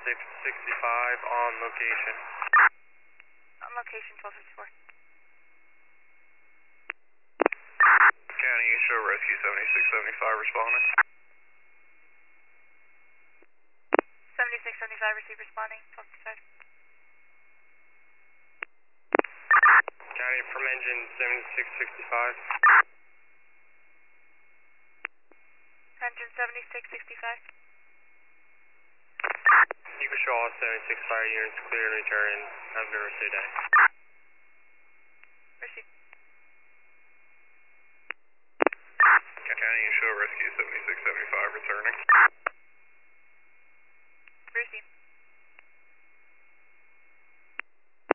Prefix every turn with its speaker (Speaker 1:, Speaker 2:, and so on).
Speaker 1: on location.
Speaker 2: On location, 1254.
Speaker 1: County, you show rescue 7675 responding.
Speaker 2: 7675, receive responding, 1255.
Speaker 1: County from engine 7665.
Speaker 2: Engine 7665.
Speaker 1: You can show all 76 fire units clear and return. Have a good rest of your day.